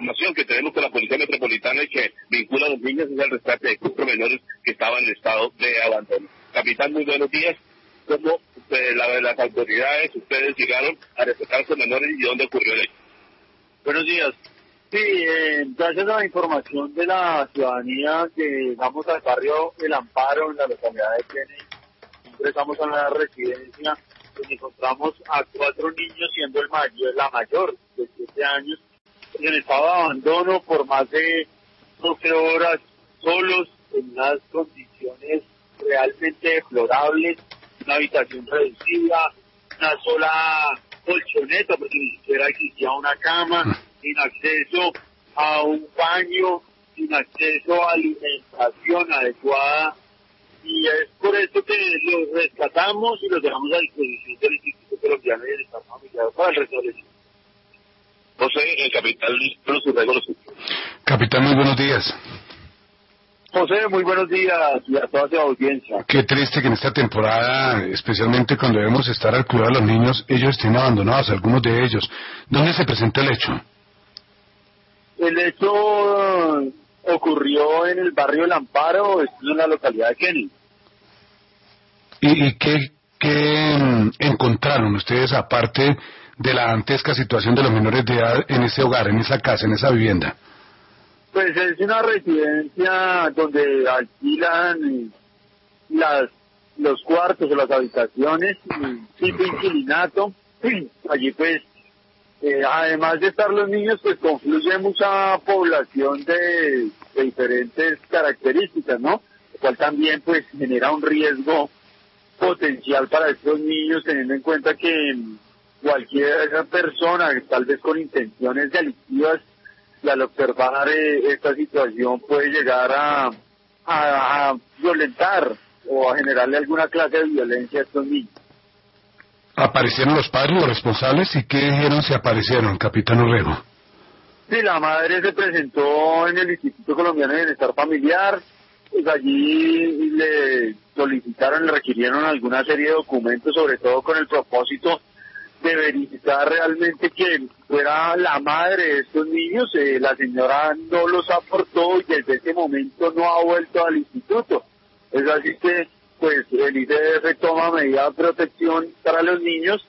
información que tenemos con la Policía Metropolitana y que vincula a los niños es el rescate de 4 menores que estaban en estado de abandono. Capitán, muy buenos días. ¿Cómo las autoridades, ustedes llegaron a rescatar a estos menores y dónde ocurrió el hecho? Buenos días. Sí, gracias a la información de la ciudadanía que vamos al barrio El Amparo, en la localidad de Kennedy, ingresamos a la residencia, donde encontramos a 4 niños, siendo la mayor de 7 años, en estado de abandono por más de 12 horas, solos, en unas condiciones realmente deplorables, una habitación reducida, una sola colchoneta, porque ni siquiera existía una cama, sin acceso a un baño, sin acceso a alimentación adecuada, y es por eso que los rescatamos y los dejamos a disposición del Instituto Colombiano de Bienestar Familiar para el restablecimiento. José, el capitán Luis Urrego. Capitán, muy buenos días. José, muy buenos días y a toda su audiencia. Qué triste que en esta temporada, especialmente cuando debemos estar al cuidado de los niños, ellos estén abandonados, algunos de ellos. ¿Dónde se presentó el hecho? El hecho ocurrió en el barrio El Amparo, en la localidad de Kennedy. ¿Y qué encontraron ustedes, aparte de la dantesca situación de los menores de edad en ese hogar, en esa casa, en esa vivienda? Pues es una residencia donde alquilan los cuartos o las habitaciones, tipo inquilinato. Allí pues, además de estar los niños, pues confluye mucha población de diferentes características, ¿no? Lo cual también pues genera un riesgo potencial para estos niños, teniendo en cuenta que cualquier persona, tal vez con intenciones delictivas, y al observar esta situación puede llegar a violentar o a generarle alguna clase de violencia a estos niños. ¿Aparecieron los padres, los responsables? ¿Y qué dijeron si aparecieron, capitán Urrego? Sí, la madre se presentó en el Instituto Colombiano de Bienestar Familiar, pues allí le solicitaron, le requirieron alguna serie de documentos, sobre todo con el propósito de verificar realmente que fuera la madre de estos niños. La señora no los aportó y desde ese momento no ha vuelto al instituto. Es así que pues el ICBF toma medidas de protección para los niños,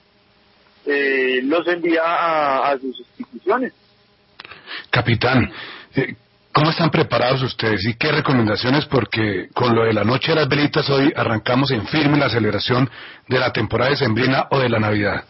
los envía a sus instituciones. Capitán, ¿cómo están preparados ustedes y qué recomendaciones? Porque con lo de la noche de las velitas hoy arrancamos en firme la celebración de la temporada decembrina o de la Navidad.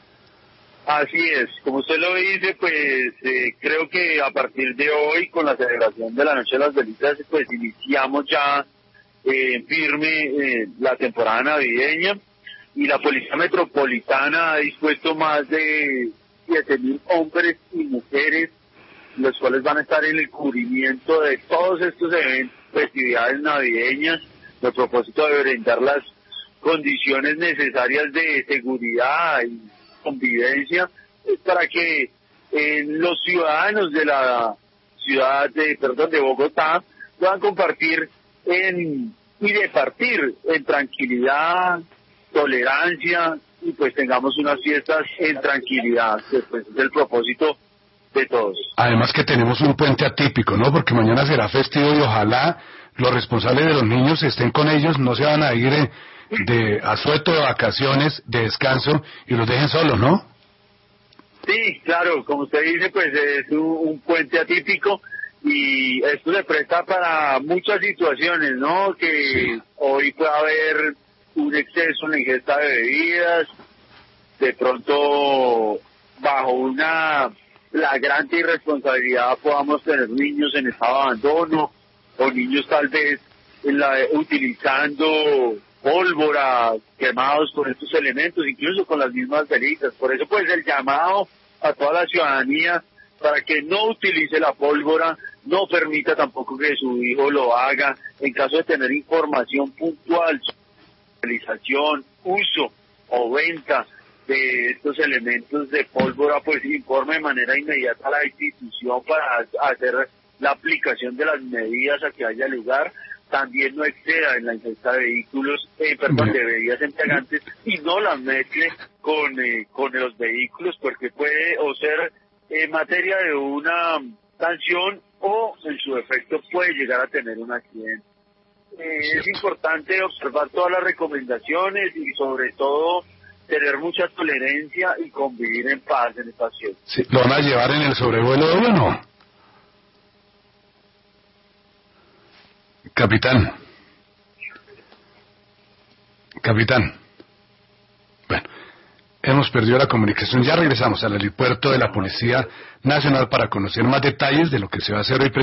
Así es, como usted lo dice, pues creo que a partir de hoy, con la celebración de la Noche de las Velitas, pues iniciamos ya en firme la temporada navideña, y la Policía Metropolitana ha dispuesto más de 7.000 hombres y mujeres, los cuales van a estar en el cubrimiento de todos estos eventos, festividades navideñas, a propósito de brindar las condiciones necesarias de seguridad y convivencia, para que los ciudadanos de la ciudad de Bogotá puedan compartir y departir en tranquilidad, tolerancia, y pues tengamos unas fiestas en tranquilidad, que pues es el propósito de todos. Además que tenemos un puente atípico, ¿no? Porque mañana será festivo y ojalá los responsables de los niños estén con ellos, no se van a ir de asueto, de vacaciones, de descanso, y los dejen solos, ¿no? Sí, claro, como usted dice, pues es un puente atípico, y esto se presta para muchas situaciones, ¿no? Que sí. Hoy puede haber un exceso en la ingesta de bebidas, de pronto bajo una flagrante irresponsabilidad podamos tener niños en estado de abandono, o niños tal vez utilizando pólvora, quemados con estos elementos, incluso con las mismas velitas. Por eso pues el llamado a toda la ciudadanía para que no utilice la pólvora, no permita tampoco que su hijo lo haga. En caso de tener información puntual sobre utilización, uso o venta de estos elementos de pólvora, pues informe de manera inmediata a la institución para hacer la aplicación de las medidas a que haya lugar. También no exceda en la ingesta de vehículos, de bebidas embriagantes, y no las mezcle con los vehículos, porque puede o ser materia de una sanción o en su defecto puede llegar a tener un accidente. Es importante observar todas las recomendaciones y sobre todo tener mucha tolerancia y convivir en paz en esta ciudad. Sí, ¿lo van a llevar en el sobrevuelo de uno? Capitán. Bueno, hemos perdido la comunicación. Ya regresamos al helipuerto de la Policía Nacional para conocer más detalles de lo que se va a hacer hoy.